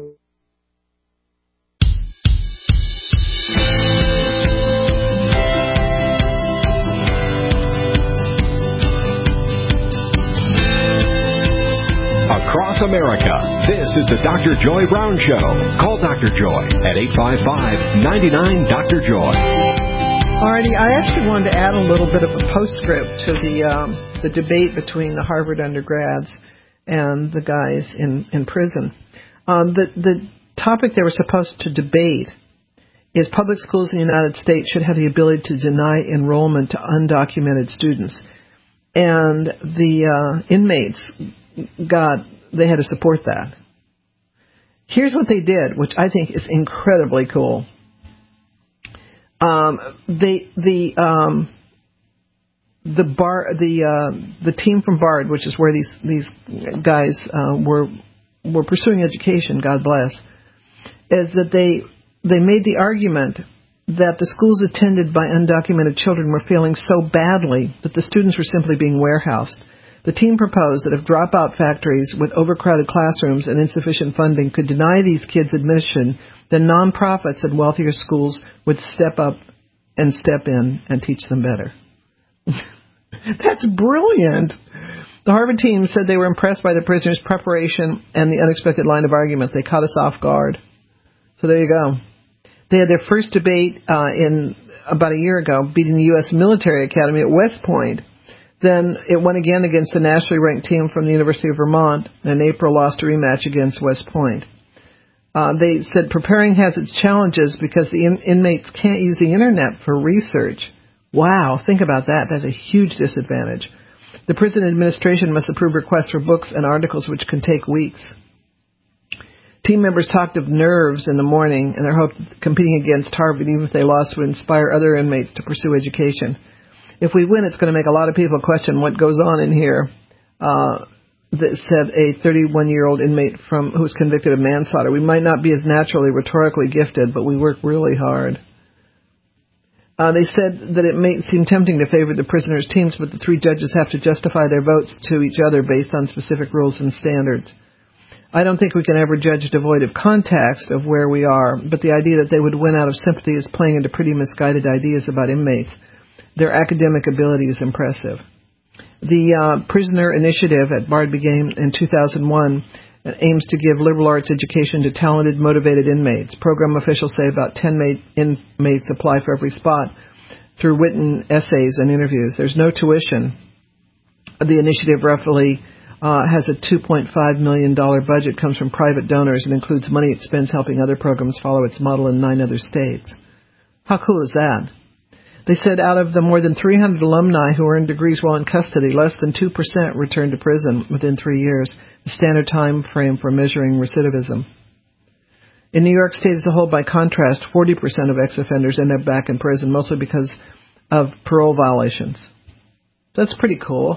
Across America, this is the Doctor Joy Brown Show. Call Doctor Joy at eight five five, nine nine, Doctor Joy. Alrighty, I actually wanted to add a little bit of a postscript to the um, the debate between the Harvard undergrads and the guys in, in prison. Um, the, the topic they were supposed to debate is public schools in the United States should have the ability to deny enrollment to undocumented students. And the uh, inmates got, they had to support that. Here's what they did, which I think is incredibly cool. Um, they, the, um, the bar, the, uh, the team from Bard, which is where these, these guys, uh, were were pursuing education, God bless, is that they they made the argument that the schools attended by undocumented children were failing so badly that the students were simply being warehoused. The team proposed that if dropout factories with overcrowded classrooms and insufficient funding could deny these kids admission, then nonprofits and wealthier schools would step up and step in and teach them better. That's brilliant. The Harvard team said they were impressed by the prisoners' preparation and the unexpected line of argument. They caught us off guard. So there you go. They had their first debate uh, in about a year ago, beating the U S Military Academy at West Point. Then it went again against a nationally ranked team from the University of Vermont, and in April lost a rematch against West Point. Uh, they said preparing has its challenges because the in- inmates can't use the Internet for research. Wow, think about that. That's a huge disadvantage. The prison administration must approve requests for books and articles, which can take weeks. Team members talked of nerves in the morning and their hope that competing against Harvard, even if they lost, would inspire other inmates to pursue education. If we win, it's going to make a lot of people question what goes on in here. Uh, that said a thirty-one-year-old inmate from who was convicted of manslaughter. We might not be as naturally rhetorically gifted, but we work really hard. Uh, they said that it may seem tempting to favor the prisoners' teams, but the three judges have to justify their votes to each other based on specific rules and standards. I don't think we can ever judge devoid of context of where we are, but the idea that they would win out of sympathy is playing into pretty misguided ideas about inmates. Their academic ability is impressive. The uh, Prisoner Initiative at Bard began in two thousand one and aims to give liberal arts education to talented, motivated inmates. Program officials say about ten inmates apply for every spot through written essays and interviews. There's no tuition. The initiative roughly uh, has a two point five million dollars budget, comes from private donors, and includes money it spends helping other programs follow its model in nine other states. How cool is that? They said out of the more than three hundred alumni who earned degrees while in custody, less than two percent returned to prison within three years, the standard time frame for measuring recidivism. In New York State as a whole, by contrast, forty percent of ex-offenders end up back in prison, mostly because of parole violations. That's pretty cool.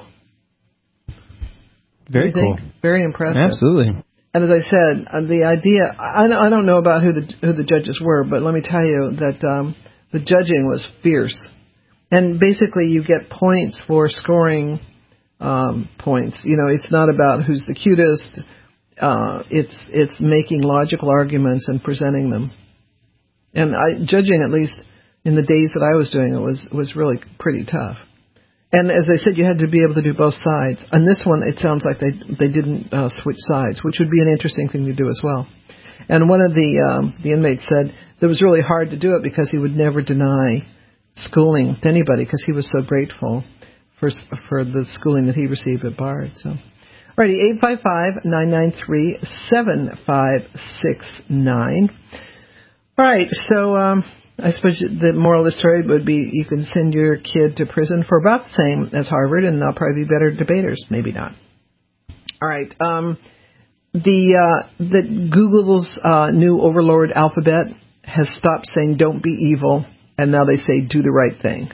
Very cool. Very impressive. Absolutely. And as I said, uh, the idea, I, I don't know about who the, who the judges were, but let me tell you that um, the judging was fierce. And basically you get points for scoring um, points. You know, it's not about who's the cutest. Uh, it's it's making logical arguments and presenting them. And I, judging, at least in the days that I was doing it, was, was really pretty tough. And as I said, you had to be able to do both sides. On this one, it sounds like they they didn't uh, switch sides, which would be an interesting thing to do as well. And one of the um, the inmates said that it was really hard to do it because he would never deny schooling to anybody because he was so grateful for for the schooling that he received at Bard. So, alrighty, eight five five, nine nine three, seven five six nine. All right, so um, I suppose the moral of the story would be you can send your kid to prison for about the same as Harvard, and they'll probably be better debaters. Maybe not. All right. Um, the uh, the Google's uh, new overlord Alphabet has stopped saying "don't be evil," and now they say "do the right thing."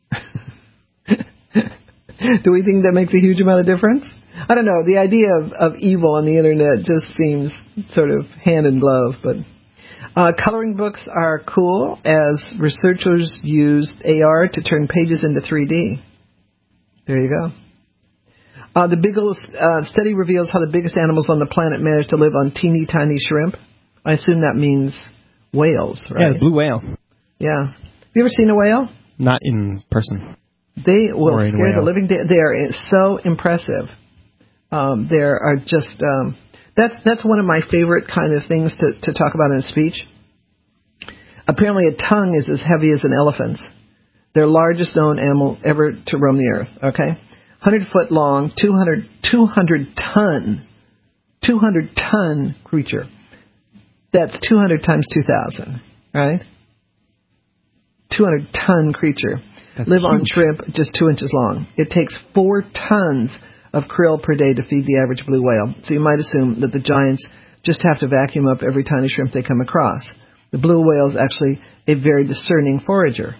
Do we think that makes a huge amount of difference? I don't know. The idea of, of evil on the internet just seems sort of hand in glove, but. Uh, coloring books are cool as researchers used A R to turn pages into three D. There you go. Uh, the biggest uh, study reveals how the biggest animals on the planet manage to live on teeny tiny shrimp. I assume that means whales, right? Yeah, blue whale. Yeah. Have you ever seen a whale? Not in person. They will scare whale. the living. They, they are so impressive. Um, they are just. Um, That's that's one of my favorite kind of things to, to talk about in a speech. Apparently a tongue is as heavy as an elephant's. Their largest known animal ever to roam the earth, okay? one hundred foot long, two hundred, two hundred ton, two hundred ton creature. That's two hundred times two thousand, right? two hundred ton creature. That's Live huge. on shrimp just two inches long. It takes four tons of krill per day to feed the average blue whale. So you might assume that the giants just have to vacuum up every tiny shrimp they come across. The blue whale is actually a very discerning forager.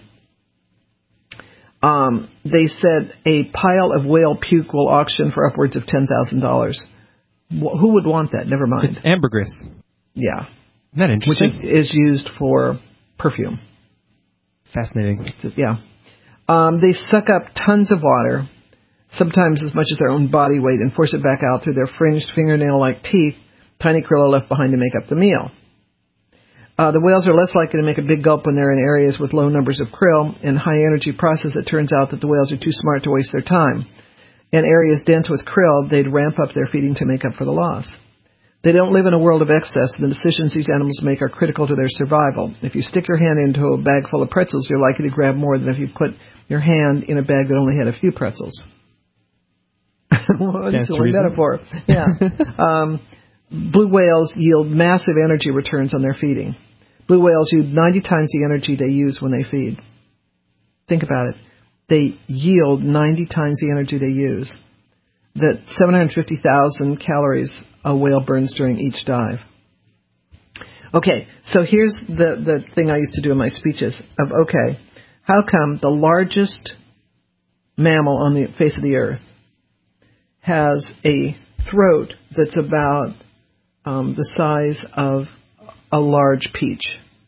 Um, they said a pile of whale puke will auction for upwards of ten thousand dollars. Wh- Who would want that? Never mind. It's ambergris. Yeah. Isn't that interesting? Which is, is used for perfume. Fascinating. Yeah. Um, they suck up tons of water, sometimes as much as their own body weight, and force it back out through their fringed fingernail-like teeth. Tiny krill are left behind to make up the meal. Uh, the whales are less likely to make a big gulp when they're in areas with low numbers of krill and high-energy process. It turns out that the whales are too smart to waste their time. In areas dense with krill, they'd ramp up their feeding to make up for the loss. They don't live in a world of excess, and the decisions these animals make are critical to their survival. If you stick your hand into a bag full of pretzels, you're likely to grab more than if you put your hand in a bag that only had a few pretzels. Well, that's a silly metaphor. Yeah. um, blue whales yield massive energy returns on their feeding. Blue whales use ninety times the energy they use when they feed. Think about it. They yield ninety times the energy they use. That seven hundred fifty thousand calories a whale burns during each dive. Okay, so here's the, the thing I used to do in my speeches of, okay, how come the largest mammal on the face of the earth has a throat that's about um, the size of a large peach?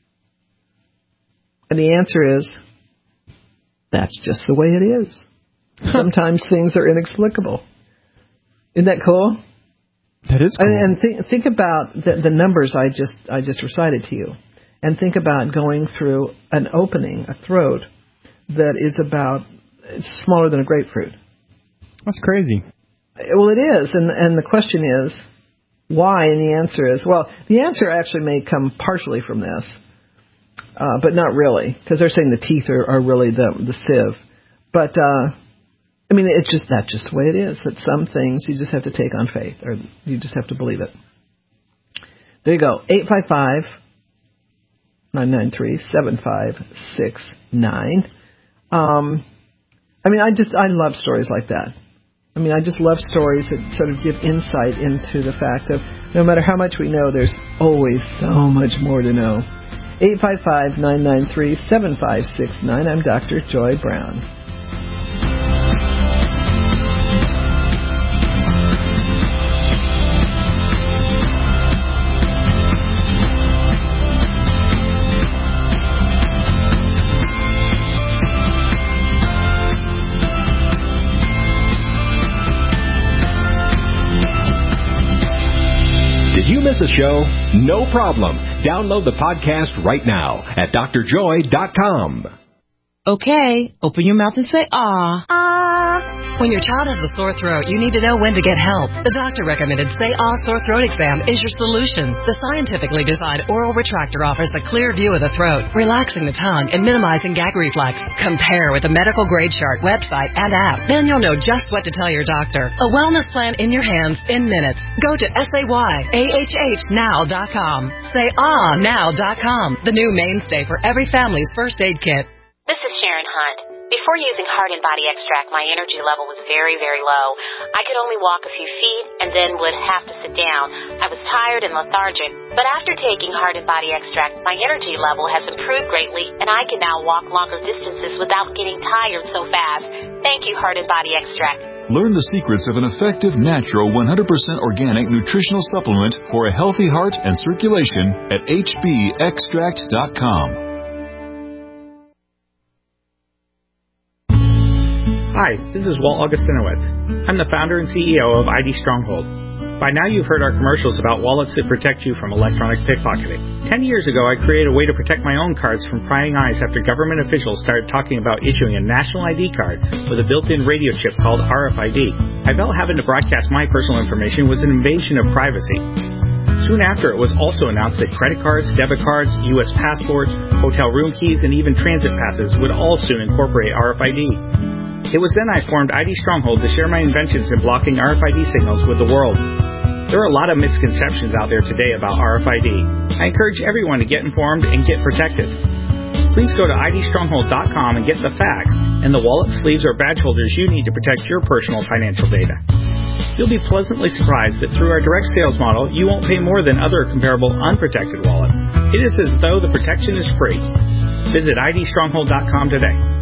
And the answer is, that's just the way it is. Sometimes things are inexplicable. Isn't that cool? That is cool. And, and think, think about the, the numbers I just I just recited to you, and think about going through an opening, a throat that is about it's smaller than a grapefruit. That's crazy. Well, it is, and and the question is why, and the answer is well, the answer actually may come partially from this, uh, but not really, because they're saying the teeth are, are really the the sieve, but. Uh, I mean, it's just that's just the way it is. That some things you just have to take on faith, or you just have to believe it. There you go. eight five five, nine nine three, seven five six nine. Um, I mean, I just I love stories like that. I mean, I just love stories that sort of give insight into the fact of no matter how much we know, there's always so much more to know. eight five five, nine nine three, seven five six nine. I'm Doctor Joy Brown. Did you miss a show? No problem. Download the podcast right now at D R joy dot com. Okay, open your mouth and say ah. Ah. When your child has a sore throat, you need to know when to get help. The doctor recommended Say Ah Sore Throat Exam is your solution. The scientifically designed oral retractor offers a clear view of the throat, relaxing the tongue and minimizing gag reflex. Compare with the medical grade chart, website, and app. Then you'll know just what to tell your doctor. A wellness plan in your hands in minutes. Go to S A Y A H H now dot com. Say Ah now dot com, the new mainstay for every family's first aid kit. This is Sharon Hunt. Before using Heart and Body Extract, my energy level was very, very low. I could only walk a few feet and then would have to sit down. I was tired and lethargic. But after taking Heart and Body Extract, my energy level has improved greatly, and I can now walk longer distances without getting tired so fast. Thank you, Heart and Body Extract. Learn the secrets of an effective, natural, one hundred percent organic nutritional supplement for a healthy heart and circulation at H B extract dot com. Hi, this is Walt Augustinowitz. I'm the founder and C E O of I D Stronghold. By now you've heard our commercials about wallets that protect you from electronic pickpocketing. Ten years ago, I created a way to protect my own cards from prying eyes after government officials started talking about issuing a national I D card with a built-in radio chip called R F I D. I felt having to broadcast my personal information was an invasion of privacy. Soon after, it was also announced that credit cards, debit cards, U S passports, hotel room keys, and even transit passes would all soon incorporate R F I D. It was then I formed I D Stronghold to share my inventions in blocking R F I D signals with the world. There are a lot of misconceptions out there today about R F I D. I encourage everyone to get informed and get protected. Please go to I D stronghold dot com and get the facts and the wallet, sleeves, or badge holders you need to protect your personal financial data. You'll be pleasantly surprised that through our direct sales model, you won't pay more than other comparable unprotected wallets. It is as though the protection is free. Visit I D stronghold dot com today.